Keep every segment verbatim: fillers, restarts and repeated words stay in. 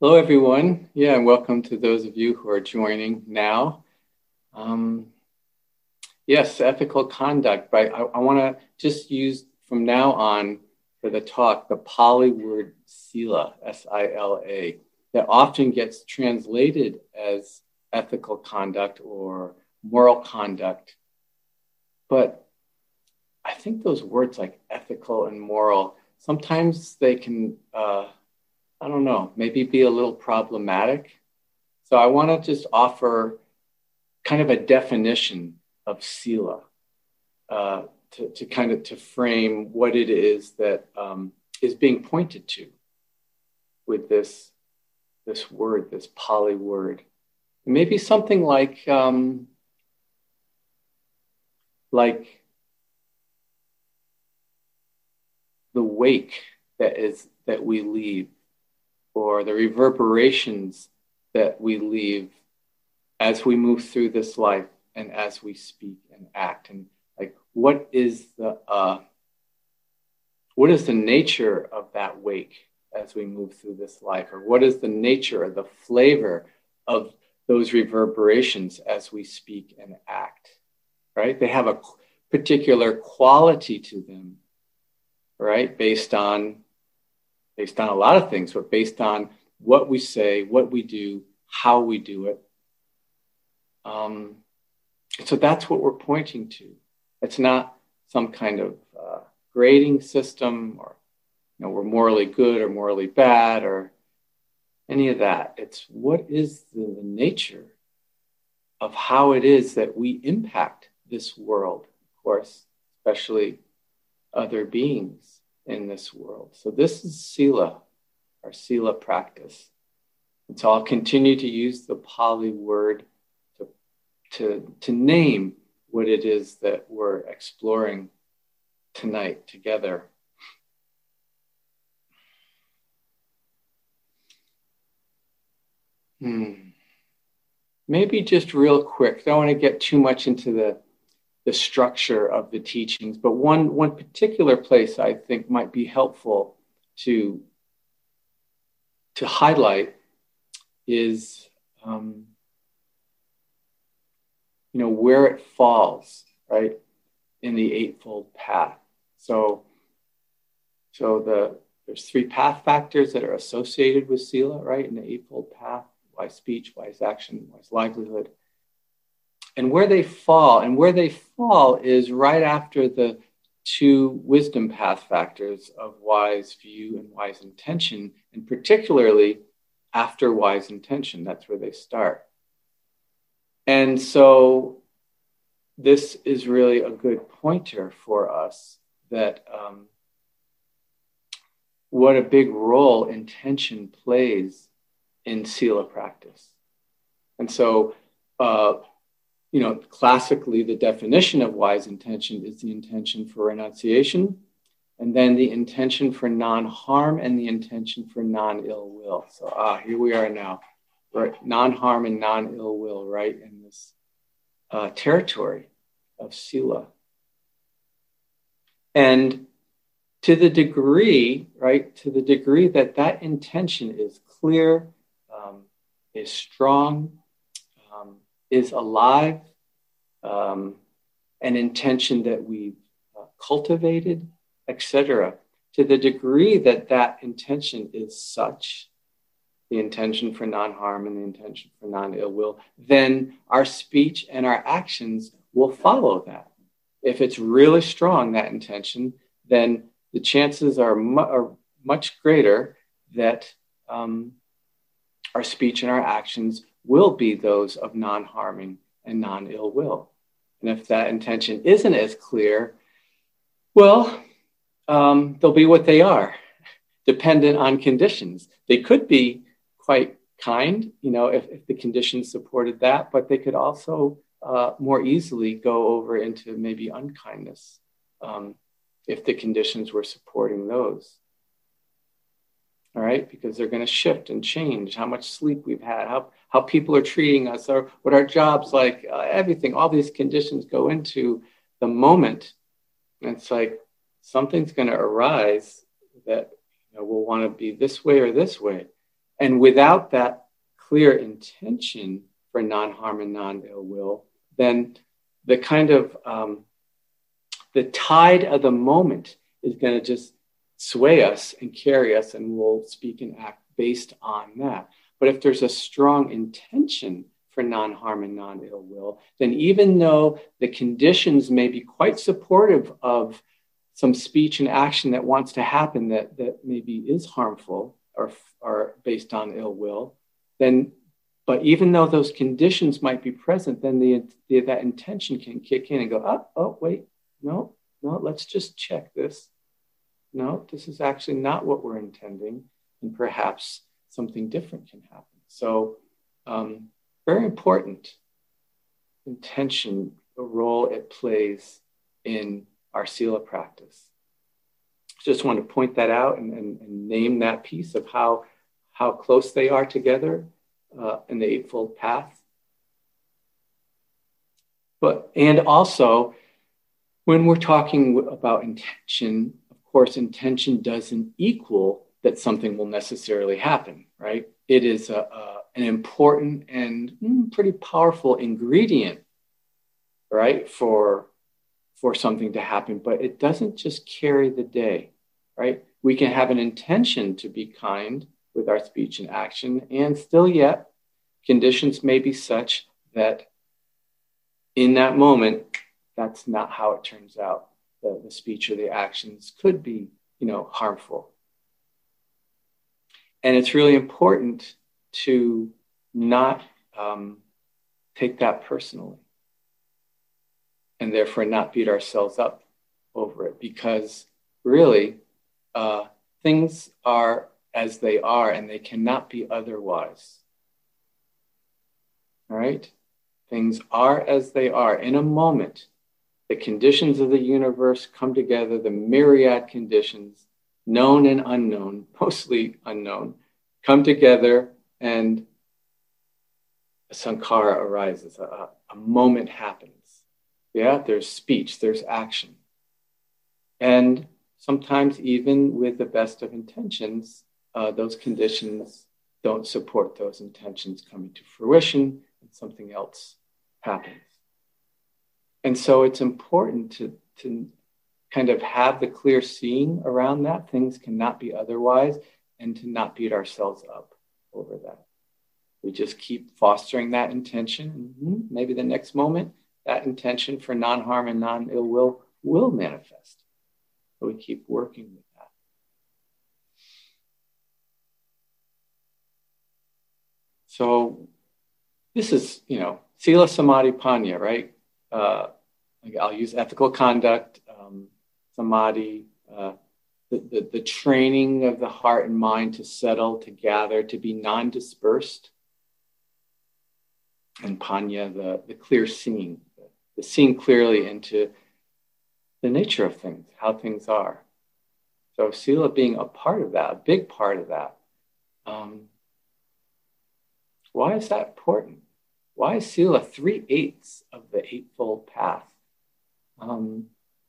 Hello, everyone. Yeah, and welcome to those of you who are joining now. Um, yes, ethical conduct, right? I, I want to just use from now on for the talk the Pali word sila, S I L A, that often gets translated as ethical conduct or moral conduct. But I think those words like ethical and moral, sometimes they can uh, I don't know, maybe be a little problematic. So I want to just offer kind of a definition of sila uh, to, to kind of to frame what it is that um, is being pointed to with this, this word, this Pali word. Maybe something like, um, like the wake that is that we leave, or the reverberations that we leave as we move through this life and as we speak and act. And like, what is the uh, what is the nature of that wake as we move through this life? Or what is the nature or the flavor of those reverberations as we speak and act, right? They have a particular quality to them, right? Based on based on a lot of things, but based on what we say, what we do, how we do it. Um, so that's what we're pointing to. It's not some kind of uh, grading system, or you know, we're morally good or morally bad or any of that. It's what is the nature of how it is that we impact this world, of course, especially other beings in this world. So this is sila, our sila practice. And so I'll continue to use the Pali word to, to, to name what it is that we're exploring tonight together. Hmm. Maybe just real quick, I don't want to get too much into the the structure of the teachings, but one, one particular place I think might be helpful to, to highlight is, um, you know, where it falls, right, in the Eightfold Path. So, so the there's three path factors that are associated with sila, right, in the Eightfold Path: wise speech, wise action, wise livelihood. And where they fall, and where they fall is right after the two wisdom path factors of wise view and wise intention, and particularly after wise intention. That's where they start. And so this is really a good pointer for us that um, what a big role intention plays in sila practice. And so, uh, you know, classically, the definition of wise intention is the intention for renunciation, and then the intention for non-harm and the intention for non-ill will. So, ah, here we are now, right? Non-harm and non-ill will, right, in this uh, territory of sila. And to the degree, right, to the degree that that intention is clear, um, is strong, um, is alive, um, an intention that we've uh, cultivated, et cetera. To the degree that that intention is such, the intention for non-harm and the intention for non-ill will, then our speech and our actions will follow that. If it's really strong, that intention, then the chances are, mu- are much greater that um, our speech and our actions will be those of non-harming and non-ill will. And if that intention isn't as clear, well, um, they'll be what they are, dependent on conditions. They could be quite kind, you know, if, if the conditions supported that, but they could also uh, more easily go over into maybe unkindness um, if the conditions were supporting those. All right, because they're going to shift and change how much sleep we've had, how, how people are treating us, or what our job's like, uh, everything, all these conditions go into the moment. And it's like something's going to arise that you know, we'll want to be this way or this way. And without that clear intention for non-harm and non-ill will, then the kind of um, the tide of the moment is going to just sway us and carry us, and we'll speak and act based on that. But if there's a strong intention for non-harm and non-ill will, then even though the conditions may be quite supportive of some speech and action that wants to happen that, that maybe is harmful or, or based on ill will, then, but even though those conditions might be present, then the, the that intention can kick in and go, oh, oh, wait, no, no, let's just check this. No, this is actually not what we're intending, and perhaps something different can happen. So, um, very important intention, the role it plays in our Sila practice. Just want to point that out and, and, and name that piece of how, how close they are together uh, in the Eightfold Path. But, and also, when we're talking about intention, of course, intention doesn't equal that something will necessarily happen, right? It is a, a, an important and mm, pretty powerful ingredient, right, for, for something to happen, but it doesn't just carry the day, right? We can have an intention to be kind with our speech and action, and still yet, conditions may be such that in that moment, that's not how it turns out. The, the speech or the actions could be, you know, harmful. And it's really important to not um, take that personally, and therefore not beat ourselves up over it, because really uh, things are as they are and they cannot be otherwise. All right? Things are as they are. In a moment, the conditions of the universe come together, the myriad conditions, known and unknown, mostly unknown, come together, and a sankhara arises, a, a moment happens. Yeah, there's speech, there's action. And sometimes even with the best of intentions, uh, those conditions don't support those intentions coming to fruition, and something else happens. And so it's important to, to kind of have the clear seeing around that. Things cannot be otherwise, and to not beat ourselves up over that. We just keep fostering that intention. Mm-hmm. Maybe the next moment, that intention for non-harm and non-ill will will manifest. So we keep working with that. So this is, you know, Sila Samadhi Panya, right? Uh, I'll use ethical conduct, um, samadhi, uh, the, the, the training of the heart and mind to settle, to gather, to be non-dispersed. And Panya, the, the clear seeing, the, the seeing clearly into the nature of things, how things are. So Sila being a part of that, a big part of that. Um, why is that important? Why is Sila three-eighths of the Eightfold Path? Um,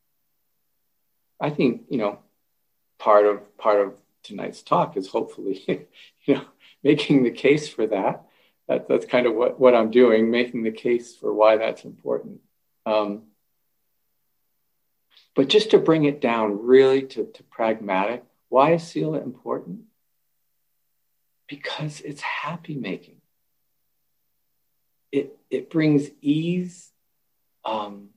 I think, you know, part of part of tonight's talk is hopefully, you know, making the case for that. That that's kind of what, what I'm doing, making the case for why that's important. Um, but just to bring it down really to, to pragmatic, why is Sila important? Because it's happy making. It, it brings ease um,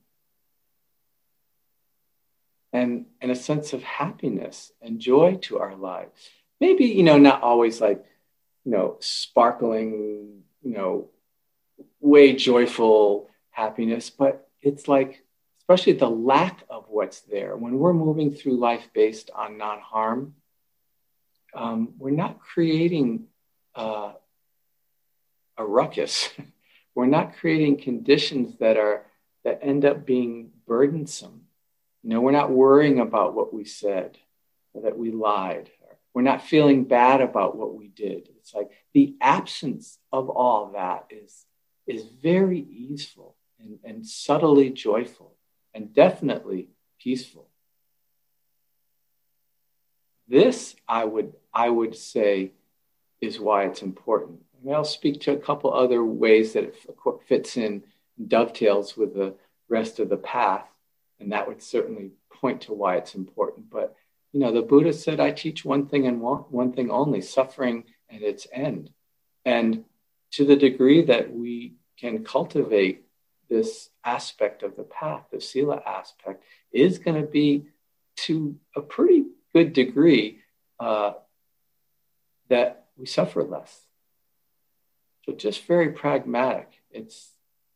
and, and a sense of happiness and joy to our lives. Maybe, you know, not always like, you know, sparkling, you know, way joyful happiness, but it's like, especially the lack of what's there. When we're moving through life based on non-harm, um, we're not creating uh, a ruckus. We're not creating conditions that are that end up being burdensome. You know, we're not worrying about what we said or that we lied. We're not feeling bad about what we did. It's like the absence of all that is, is very easeful and, and subtly joyful and definitely peaceful. This, I would, I would say, is why it's important. And I'll speak to a couple other ways that it fits in, dovetails with the rest of the path, and that would certainly point to why it's important. But, you know, the Buddha said, I teach one thing and one, one thing only, suffering and its end. And to the degree that we can cultivate this aspect of the path, the Sila aspect, is going to be to a pretty good degree uh, that we suffer less. So just very pragmatic. It's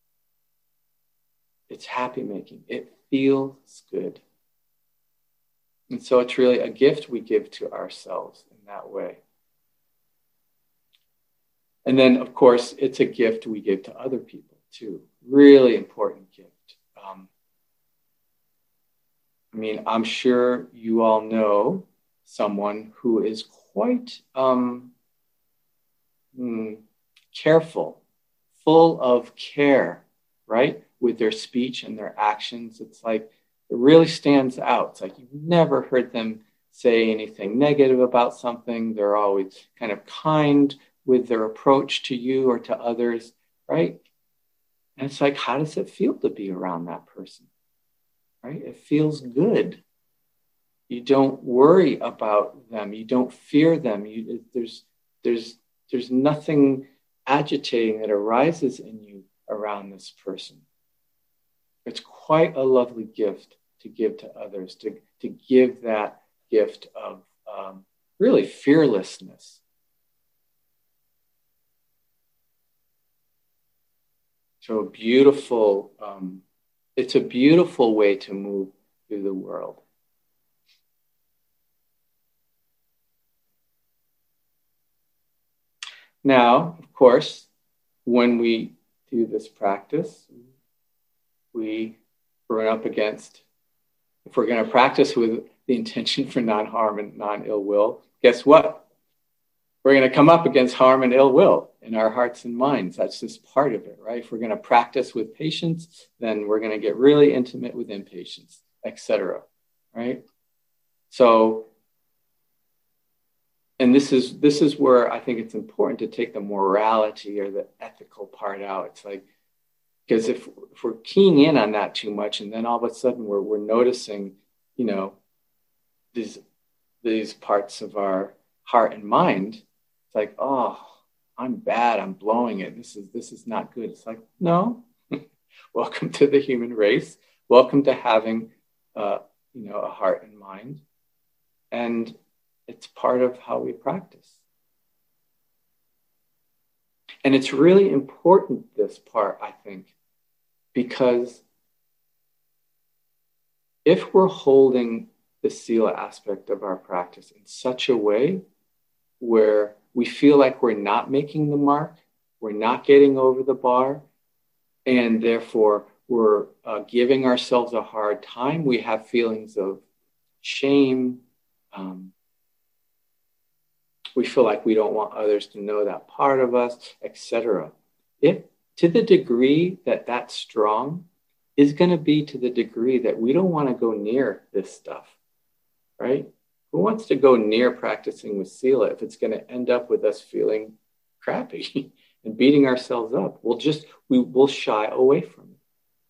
it's happy making. It feels good. And so it's really a gift we give to ourselves in that way. And then, of course, it's a gift we give to other people too. Really important gift. Um, I mean, I'm sure you all know someone who is quite um, mm, careful, full of care, right? With their speech and their actions. It's like, it really stands out. It's like you've never heard them say anything negative about something. They're always kind of kind with their approach to you or to others, right? And it's like, how does it feel to be around that person, right? It feels good. You don't worry about them. You don't fear them. You, there's, there's, there's nothing agitating that arises in you around this person. It's quite a lovely gift to give to others, to, to give that gift of um, really fearlessness. So a beautiful, um, it's a beautiful way to move through the world. Now, of course, when we do this practice, we run up against, if we're going to practice with the intention for non-harm and non-ill will, guess what? We're going to come up against harm and ill will in our hearts and minds. That's just part of it, right? If we're going to practice with patience, then we're going to get really intimate with impatience, et cetera, right? So, and this is this is where I think it's important to take the morality or the ethical part out. It's like, because if, if we're keying in on that too much, and then all of a sudden we're we're noticing, you know, these these parts of our heart and mind, it's like, oh, I'm bad, I'm blowing it. This is this is not good. It's like, no, welcome to the human race. Welcome to having, uh, you know, a heart and mind, and it's part of how we practice. And it's really important, this part, I think, because if we're holding the Sila aspect of our practice in such a way where we feel like we're not making the mark, we're not getting over the bar, and therefore we're uh, giving ourselves a hard time, we have feelings of shame, um, we feel like we don't want others to know that part of us, et cetera. If to the degree that that's strong is going to be to the degree that we don't want to go near this stuff, right? Who wants to go near practicing with Sila if it's going to end up with us feeling crappy and beating ourselves up? We'll just, we will shy away from it.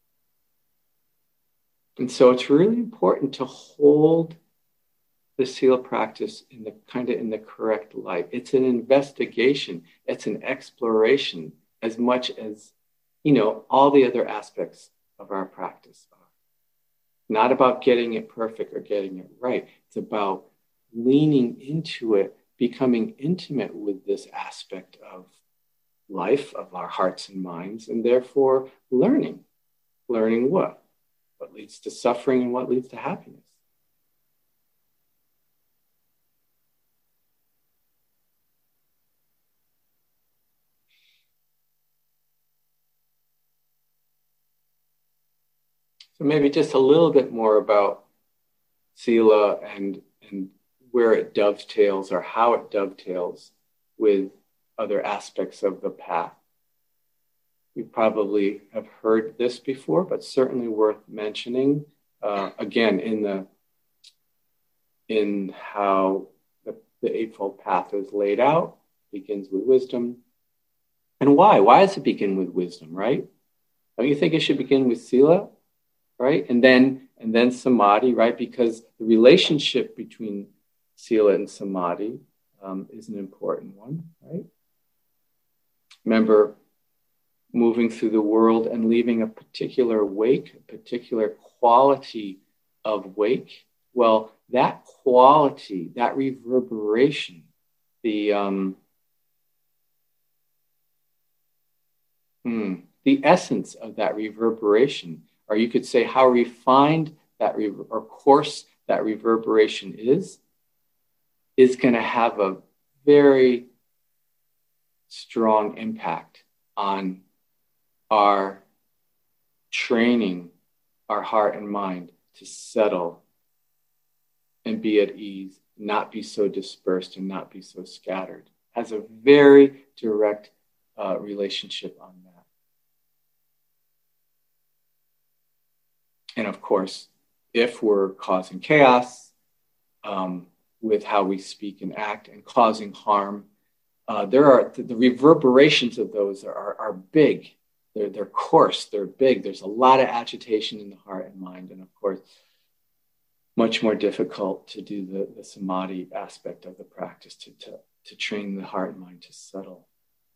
And so it's really important to hold the Sila practice in the kind of in the correct light. It's an investigation. It's an exploration as much as, you know, all the other aspects of our practice are. Not about getting it perfect or getting it right. It's about leaning into it, becoming intimate with this aspect of life, of our hearts and minds, and therefore learning. Learning what? What leads to suffering and what leads to happiness. So maybe just a little bit more about Sila and, and where it dovetails or how it dovetails with other aspects of the path. You probably have heard this before, but certainly worth mentioning. Uh, again, in the in how the, the Eightfold Path is laid out, begins with wisdom. And why? Why does it begin with wisdom, right? Don't you think it should begin with sila, right? And then and then samadhi, right? Because the relationship between sila and samadhi um, is an important one, right? Remember, moving through the world and leaving a particular wake, a particular quality of wake. Well, that quality, that reverberation, the um, hmm, the essence of that reverberation, or you could say how refined that rever- or coarse that reverberation is, is going to have a very strong impact on our training our heart and mind to settle and be at ease, not be so dispersed and not be so scattered. Has a very direct uh, relationship on that. And of course, if we're causing chaos um, with how we speak and act and causing harm, uh, there are the, the reverberations of those are, are big. They're, they're coarse, they're big. There's a lot of agitation in the heart and mind. And of course, much more difficult to do the, the samadhi aspect of the practice, to, to, to train the heart and mind to settle.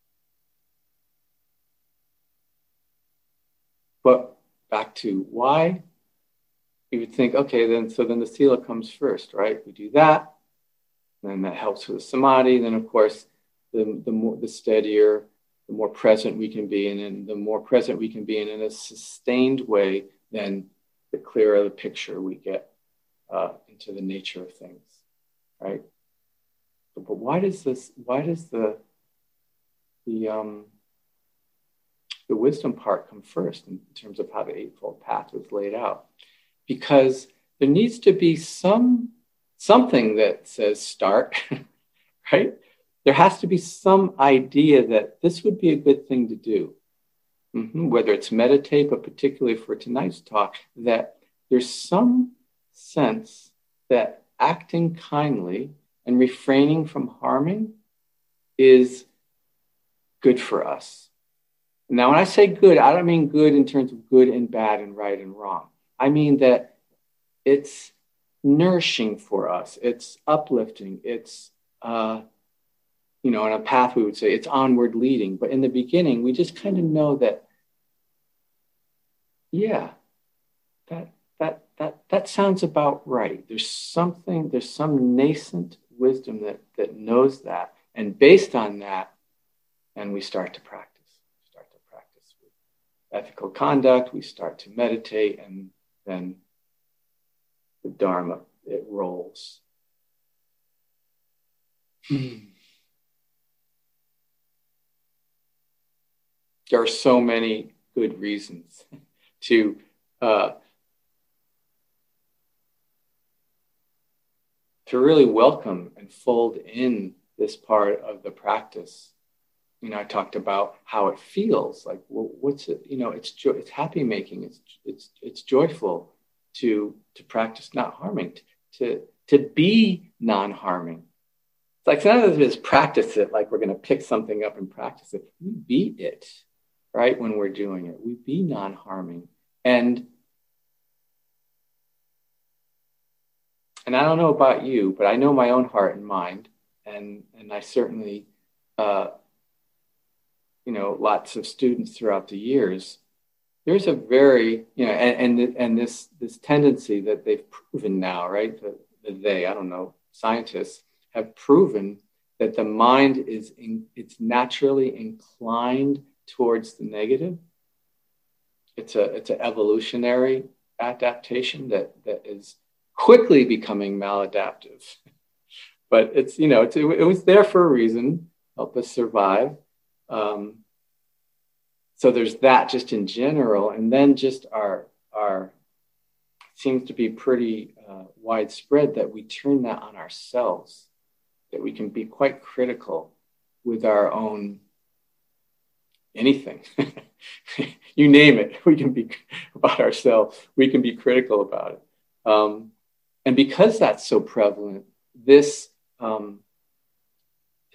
But back to why, you would think, okay, then so then the sila comes first, right? We do that, and then that helps with the samadhi. Then, of course, the, the more the steadier, the more present we can be, and then the more present we can be in, in a sustained way, then the clearer the picture we get uh, into the nature of things, right? But, but why does this? Why does the the um, the wisdom part come first in terms of how the Eightfold Path was laid out? Because there needs to be some something that says start, right? There has to be some idea that this would be a good thing to do. Mm-hmm. Whether it's meditate, but particularly for tonight's talk, that there's some sense that acting kindly and refraining from harming is good for us. Now, when I say good, I don't mean good in terms of good and bad and right and wrong. I mean that it's nourishing for us. It's uplifting. It's, uh, you know, on a path we would say it's onward leading. But in the beginning, we just kind of know that, yeah, that that that that sounds about right. There's something, there's some nascent wisdom that that knows that, and based on that, and we start to practice. We start to practice with ethical conduct. We start to meditate, and then the Dharma, it rolls. There are so many good reasons to uh, to really welcome and fold in this part of the practice. You know, I talked about how it feels like. Well, what's it? You know, it's jo- it's happy making. It's it's it's joyful to to practice not harming. To to be non-harming. It's like none of it is practice it like we're going to pick something up and practice it. We be it, right? When we're doing it, we be non-harming. And and I don't know about you, but I know my own heart and mind, and and I certainly. Uh, you know, lots of students throughout the years, there's a very, you know, and and, and this this tendency that they've proven now, right? The, the they, I don't know, scientists have proven that the mind is in, it's naturally inclined towards the negative. It's a it's an evolutionary adaptation that that is quickly becoming maladaptive, but it's you know it's, it, it was there for a reason, help us survive. Um, so there's that just in general, and then just our our seems to be pretty uh, widespread that we turn that on ourselves, that we can be quite critical with our own anything, you name it. We can be about ourselves. We can be critical about it, um, and because that's so prevalent, this. Um,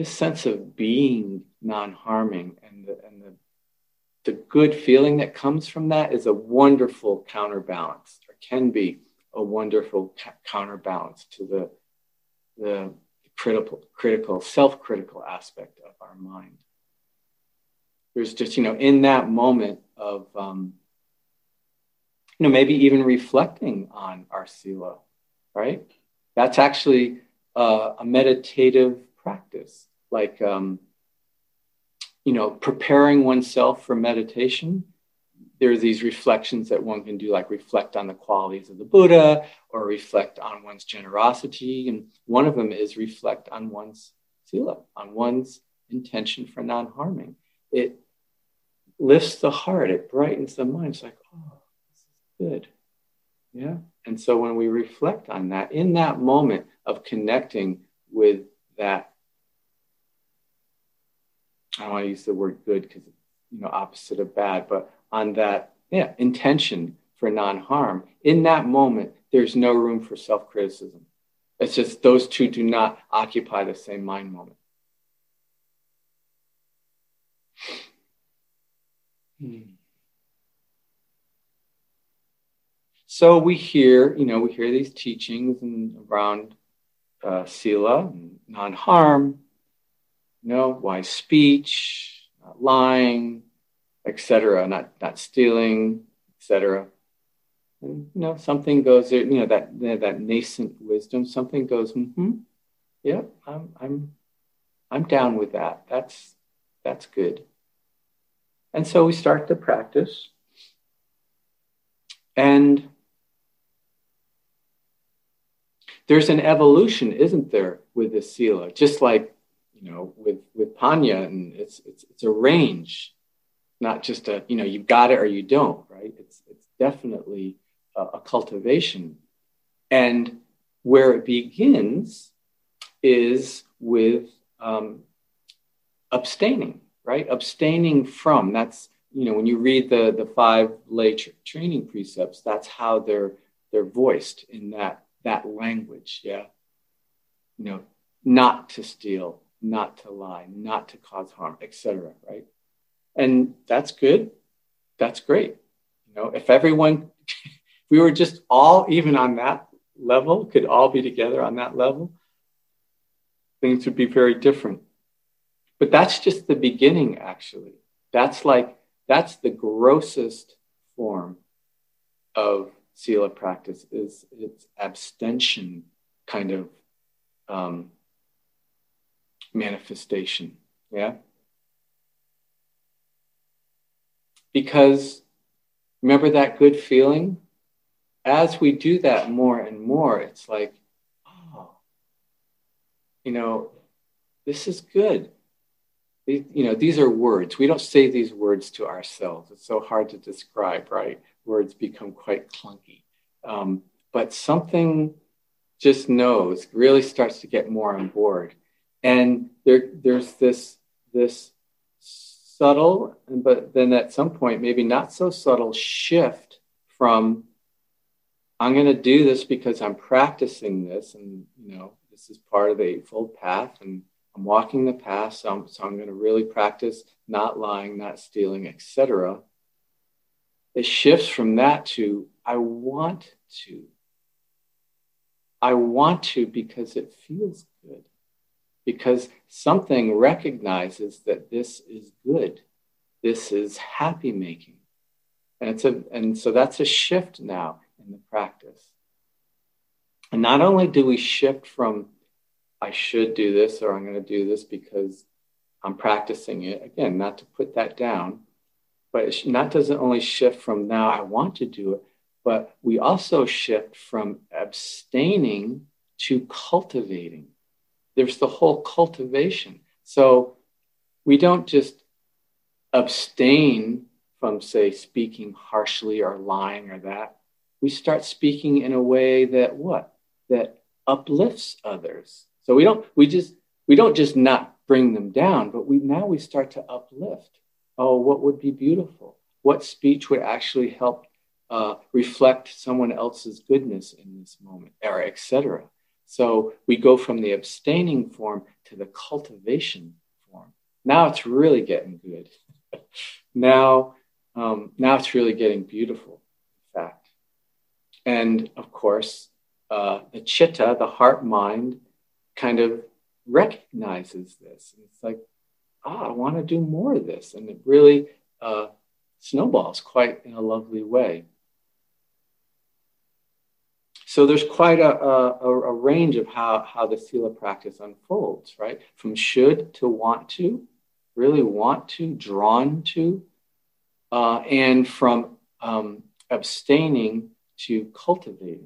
this sense of being non-harming and the, and the, the good feeling that comes from that is a wonderful counterbalance, or can be a wonderful ca- counterbalance to the, the critical, critical, self-critical aspect of our mind. There's just, you know, in that moment of, um, you know, maybe even reflecting on our sila, right? That's actually uh, a meditative practice, like, um, you know, preparing oneself for meditation. There are these reflections that one can do, like reflect on the qualities of the Buddha or reflect on one's generosity. And one of them is reflect on one's sila, on one's intention for non-harming. It lifts the heart, it brightens the mind. It's like, oh, this is good. Yeah. And so when we reflect on that, in that moment of connecting with that, I don't want to use the word good because it's, you know, opposite of bad, but on that, yeah, intention for non-harm, in that moment, there's no room for self-criticism. It's just those two do not occupy the same mind moment. Hmm. So we hear, you know, we hear these teachings and around uh, sila, and non-harm, you know, wise speech, not lying, et cetera, not not stealing, et cetera. And, you know, something goes there, you know, that that nascent wisdom, something goes, mm-hmm, yeah, I'm I'm I'm down with that. That's that's good. And so we start to practice. And there's an evolution, isn't there, with the sila? Just like, you know, with, with Panya, and it's it's it's a range, not just a, you know, you've got it or you don't, right? It's it's definitely a, a cultivation. And where it begins is with um, abstaining, right? Abstaining from, that's, you know, when you read the, the five lay tr- training precepts, that's how they're they're voiced in that that language, yeah? You know, not to steal, not to lie, not to cause harm, et cetera, right? And that's good. That's great. You know, if everyone, if we were just all even on that level, could all be together on that level, things would be very different. But that's just the beginning, actually. That's like, that's the grossest form of sila practice, is its abstention kind of um, manifestation, yeah? Because remember that good feeling? As we do that more and more, it's like, oh, you know, this is good. These, you know, these are words. We don't say these words to ourselves. It's so hard to describe, right? Words become quite clunky. Um, but something just knows, really starts to get more on board. And there, there's this, this subtle, but then at some point, maybe not so subtle shift from, I'm going to do this because I'm practicing this, and, you know, this is part of the Eightfold Path, and I'm walking the path, so I'm, so I'm going to really practice not lying, not stealing, et cetera. It shifts from that to, I want to. I want to because it feels good. Because something recognizes that this is good. This is happy making. And it's a, and so that's a shift now in the practice. And not only do we shift from, I should do this, or I'm going to do this because I'm practicing it, again, not to put that down, but it not doesn't only shift from now I want to do it, but we also shift from abstaining to cultivating. There's the whole cultivation. So we don't just abstain from, say, speaking harshly or lying or that. We start speaking in a way that what? That uplifts others. So we don't, we just, we don't just not bring them down, but we now we start to uplift. Oh, what would be beautiful? What speech would actually help uh, reflect someone else's goodness in this moment, or et cetera. So we go from the abstaining form to the cultivation form. Now it's really getting good. now, um, now it's really getting beautiful, in fact. And of course, uh, the chitta, the heart mind, kind of recognizes this. And it's like, ah, I want to do more of this. And it really uh, snowballs quite in a lovely way. So there's quite a, a, a range of how, how the Sila practice unfolds, right? From should to want to, really want to, drawn to, uh, and from um, abstaining to cultivating.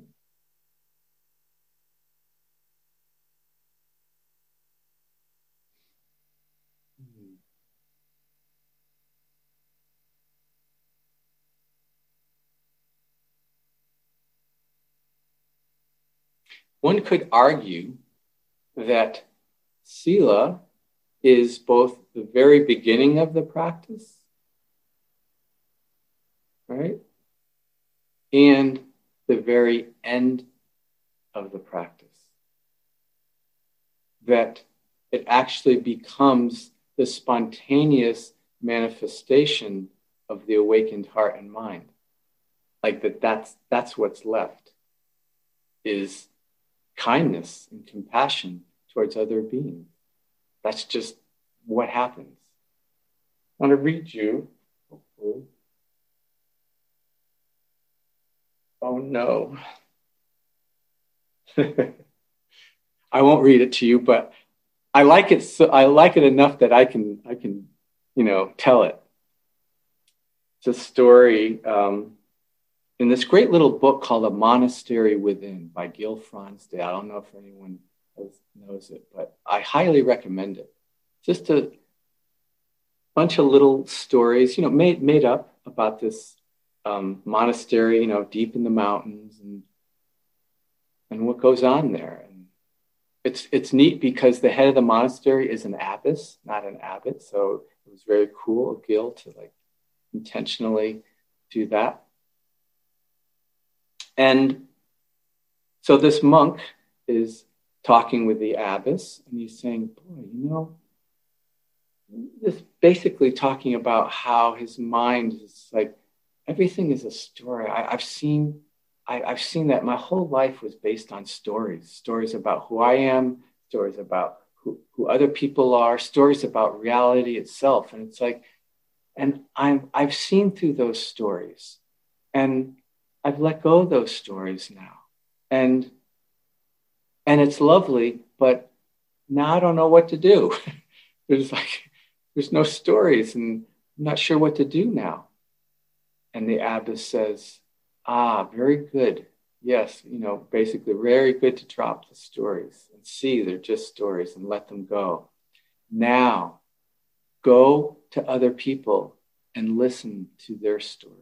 One could argue that Sila is both the very beginning of the practice, right? And the very end of the practice. That it actually becomes the spontaneous manifestation of the awakened heart and mind. Like that that's that's what's left, is kindness and compassion towards other beings. That's just what happens. I want to read you. Hopefully. Oh no. I won't read it to you, but I like it so I like it enough that I can I can, you know, tell it. It's a story um, in this great little book called A Monastery Within by Gil Fronsdale. I don't know if anyone knows it, but I highly recommend it. Just a bunch of little stories, you know, made made up about this um, monastery, you know, deep in the mountains, and and what goes on there. And it's it's neat because the head of the monastery is an abbess, not an abbot. So it was very cool of Gil to like intentionally do that. And so this monk is talking with the abbess, and he's saying, boy, you know, this basically talking about how his mind is like, everything is a story. I, I've seen, I, I've seen that my whole life was based on stories, stories about who I am, stories about who, who other people are, stories about reality itself. And it's like, and I'm, I've seen through those stories, and I've let go of those stories now. And, and it's lovely, but now I don't know what to do. There's like, there's no stories, and I'm not sure what to do now. And the abbess says, ah, very good. Yes, you know, basically very good to drop the stories and see they're just stories and let them go. Now, go to other people and listen to their stories.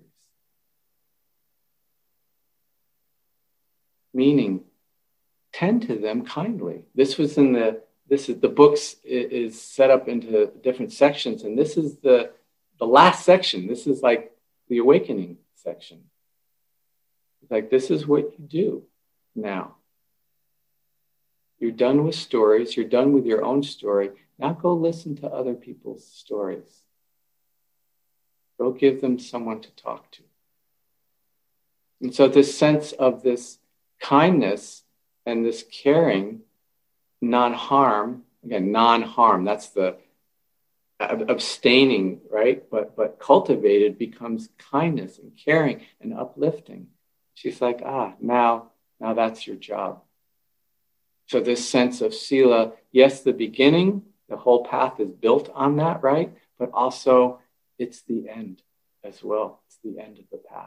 Meaning, tend to them kindly. This was in the, this is, the books is set up into different sections, and this is the, the last section. This is like the awakening section. It's like, this is what you do now. You're done with stories. You're done with your own story. Now go listen to other people's stories. Go give them someone to talk to. And so this sense of this kindness and this caring, non-harm, again, non-harm, that's the abstaining, right? But but cultivated becomes kindness and caring and uplifting. She's like, ah, now, now that's your job. So this sense of Sila, yes, the beginning, the whole path is built on that, right? But also it's the end as well. It's the end of the path.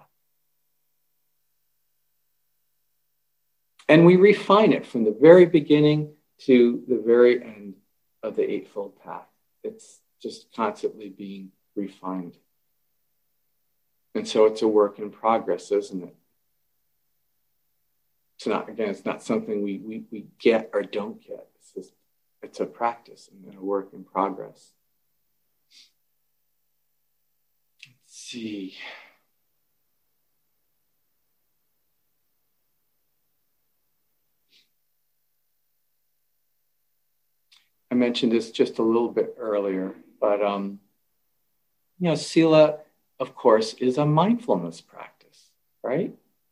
And we refine it from the very beginning to the very end of the Eightfold Path. It's just constantly being refined. And so it's a work in progress, isn't it? It's not, again, it's not something we, we, we get or don't get. It's just, it's a practice and a work in progress. Let's see. I mentioned this just a little bit earlier, but um, you know, sila, of course, is a mindfulness practice, right?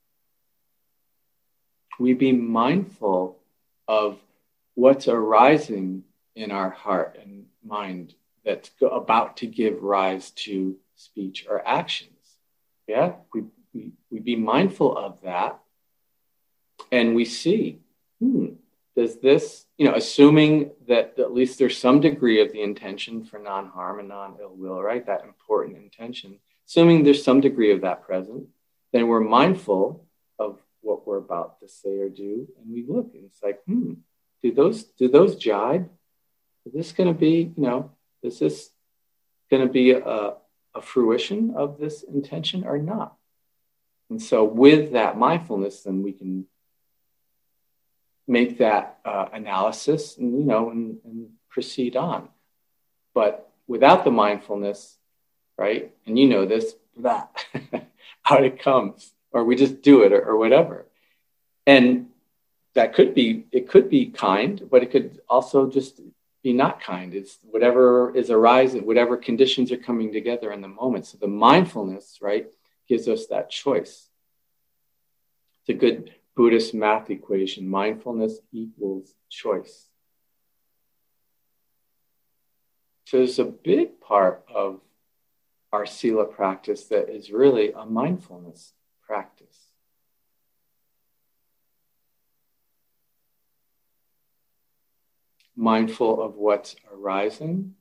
We be mindful of what's arising in our heart and mind that's about to give rise to speech or actions. Yeah, we, we, we be mindful of that, and we see, hmm, does this, you know, assuming that at least there's some degree of the intention for non-harm and non-ill will, right? That important intention, assuming there's some degree of that present, then we're mindful of what we're about to say or do, and we look, and it's like, hmm, do those do those jibe? Is this going to be, you know, is this going to be a, a fruition of this intention or not? And so with that mindfulness, then we can make that uh, analysis and, you know, and, and proceed on. But without the mindfulness, right, and you know this, that, out it comes, or we just do it or, or whatever. And that could be, it could be kind, but it could also just be not kind. It's whatever is arising, whatever conditions are coming together in the moment. So the mindfulness, right, gives us that choice. It's a good Buddhist math equation. Mindfulness equals choice. So there's a big part of our sila practice that is really a mindfulness practice. Mindful of what's arising,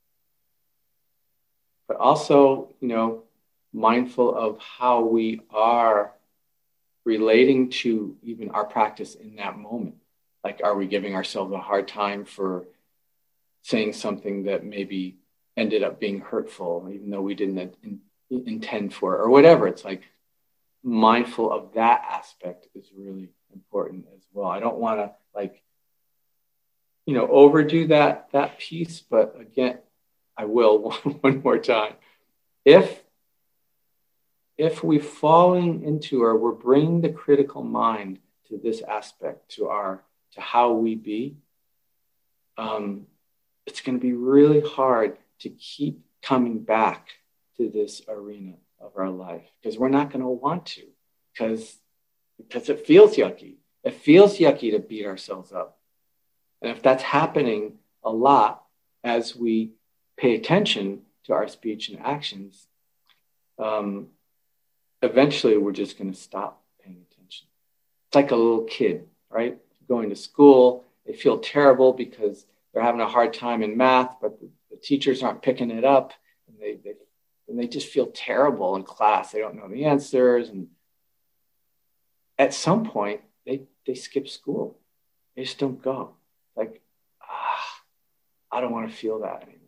but also, you know, mindful of how we are relating to even our practice in that moment. Like, are we giving ourselves a hard time for saying something that maybe ended up being hurtful, even though we didn't in, intend for it, or whatever? It's like mindful of that aspect is really important as well. I don't want to like, you know, overdo that that piece, but again, I will one, one more time. If if we're falling into, or we're bringing the critical mind to this aspect, to our to how we be, um, it's going to be really hard to keep coming back to this arena of our life, because we're not going to want to, because because it feels yucky. It feels yucky to beat ourselves up. And if that's happening a lot as we pay attention to our speech and actions, um, eventually we're just going to stop paying attention. It's like a little kid, right? Going to school, they feel terrible because they're having a hard time in math, but the, the teachers aren't picking it up, and they, they and they just feel terrible in class. They don't know the answers, and at some point they they skip school. They just don't go. Like, ah, I don't want to feel that anymore.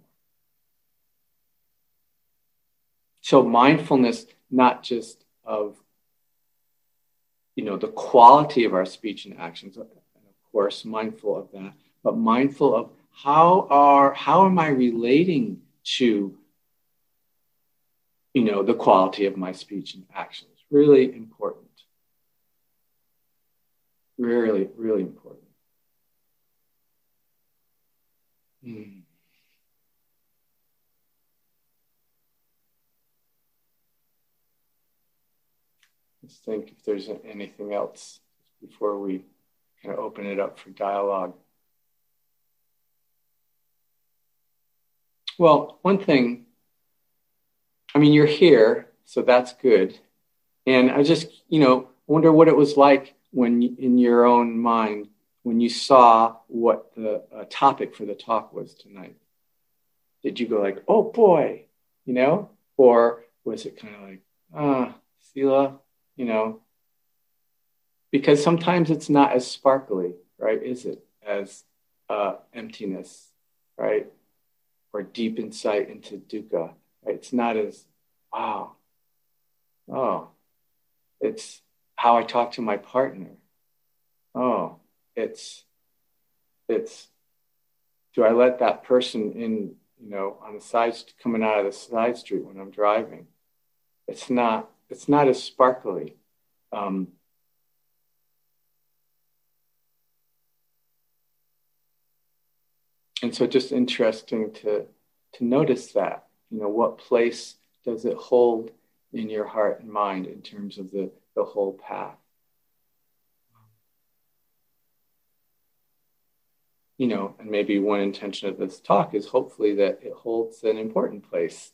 So mindfulness, not just of, you know, the quality of our speech and actions, and of course, mindful of that, but mindful of how are, how am I relating to, you know, the quality of my speech and actions. Really important. Really, really important. Hmm. Let's think if there's anything else before we kind of open it up for dialogue. Well, one thing, I mean, you're here, so that's good. And I just, you know, wonder what it was like when, in your own mind, when you saw what the uh, topic for the talk was tonight. Did you go like, oh boy, you know? Or was it kind of like, ah, sila, you know? Because sometimes it's not as sparkly, right? Is it? As uh, emptiness, right? Or deep insight into dukkha, right? It's not as, wow, oh, it's how I talk to my partner. Oh, it's, it's, do I let that person in, you know, on the side, coming out of the side street when I'm driving? It's not, it's not as sparkly. Um, and so just interesting to to notice that, you know, what place does it hold in your heart and mind in terms of the, the whole path? You know, and maybe one intention of this talk is hopefully that it holds an important place.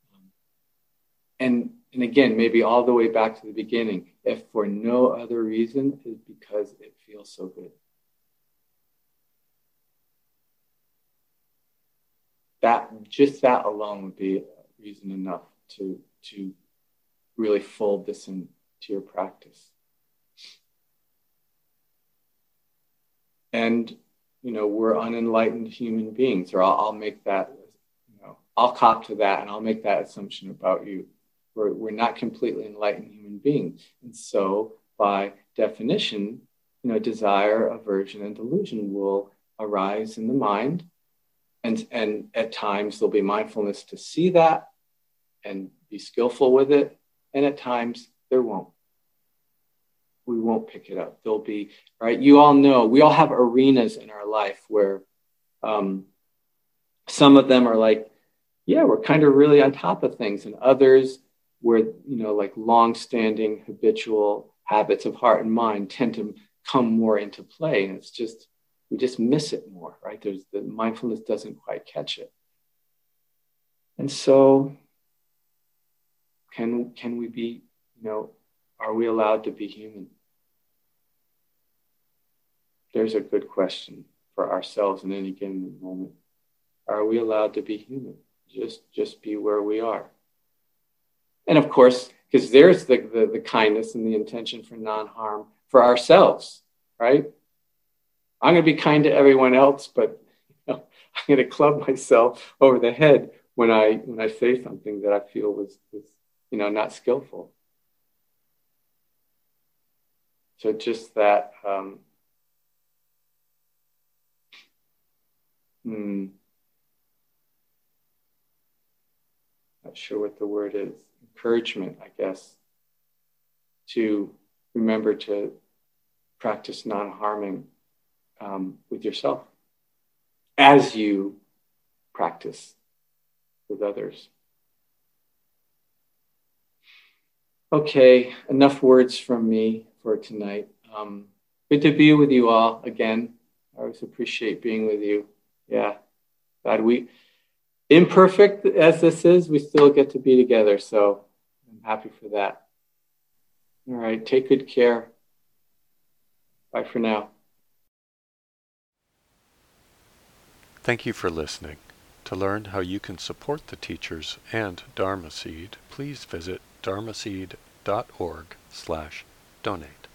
And, and again, maybe all the way back to the beginning, if for no other reason, is because it feels so good. That, just that alone would be reason enough to, to really fold this into your practice. And, you know, we're unenlightened human beings, or I'll, I'll make that, you know, I'll cop to that and I'll make that assumption about you. We're, we're not completely enlightened human beings. And so by definition, you know, desire, aversion, and delusion will arise in the mind. And, and at times there'll be mindfulness to see that and be skillful with it. And at times there won't. We won't pick it up. There'll be, right? You all know, we all have arenas in our life where um, some of them are like, yeah, we're kind of really on top of things. And others where, you know, like long-standing habitual habits of heart and mind tend to come more into play. And it's just, we just miss it more, right? There's the mindfulness doesn't quite catch it. And so can, can we be, you know, are we allowed to be human? There's a good question for ourselves in any given moment. Are we allowed to be human? Just, just be where we are. And of course, because there's the, the, the kindness and the intention for non-harm for ourselves, right? I'm going to be kind to everyone else, but you know, I'm going to club myself over the head when I when I say something that I feel was, was you know, not skillful. So just that, um, hmm, not sure what the word is, encouragement, I guess, to remember to practice non-harming um, with yourself as you practice with others. Okay, enough words from me for tonight. Um, good to be with you all again. I always appreciate being with you. Yeah, God, we, imperfect as this is, we still get to be together. So I'm happy for that. All right, take good care. Bye for now. Thank you for listening. To learn how you can support the teachers and Dharma Seed, please visit dharmaseed dot org slash donate.